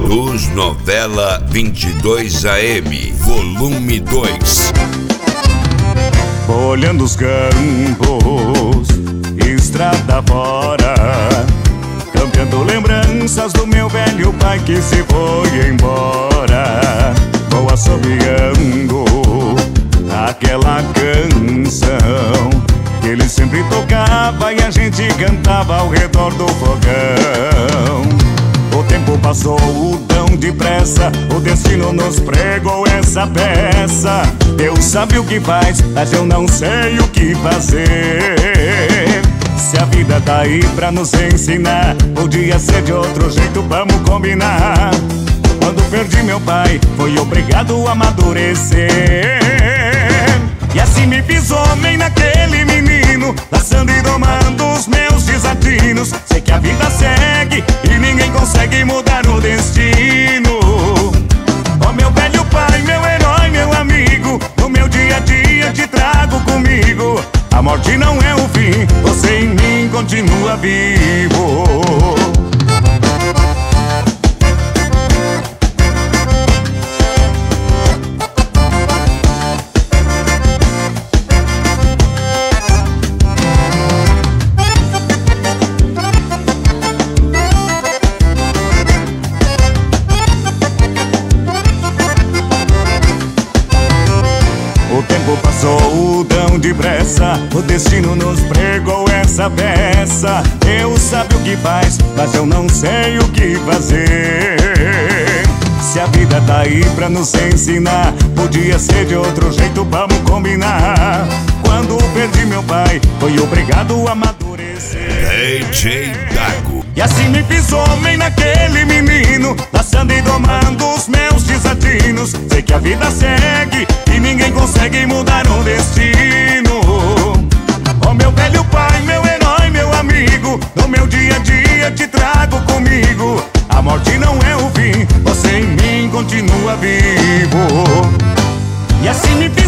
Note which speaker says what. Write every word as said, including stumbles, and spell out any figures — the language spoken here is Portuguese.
Speaker 1: Luz Novela vinte e dois A M, volume dois.
Speaker 2: Olhando os campos, estrada fora, campeando lembranças do meu velho pai que se foi embora. Vou assobiando aquela canção que ele sempre tocava e a gente cantava ao redor do fogão. O tempo passou tão depressa, o destino nos pregou essa peça. Deus sabe o que faz, mas eu não sei o que fazer. Se a vida tá aí pra nos ensinar, podia ser de outro jeito, vamos combinar. Quando perdi meu pai, foi obrigado a amadurecer. E assim me fiz homem naquele menino, laçando e domando os meus desatinos. Sei que a vida segue e ninguém consegue mudar o destino. Oh meu velho pai, meu herói, meu amigo, no meu dia a dia te trago comigo. A morte não é o fim, você em mim continua vivo. O tempo passou tão depressa, o destino nos pregou essa peça. Deus sabe o que faz, mas eu não sei o que fazer. Se a vida tá aí pra nos ensinar, podia ser de outro jeito, vamos combinar. Quando perdi meu pai, foi obrigado a amadurecer.
Speaker 1: D J Dago.
Speaker 2: E assim me fiz homem naquele menino, laçando e domando os meus desatinos. Sei que a vida segue e ninguém consegue mudar o destino. Oh meu velho pai, meu herói, meu amigo, no meu dia a dia te trago comigo. A morte não é o fim, você em mim continua vivo. E assim me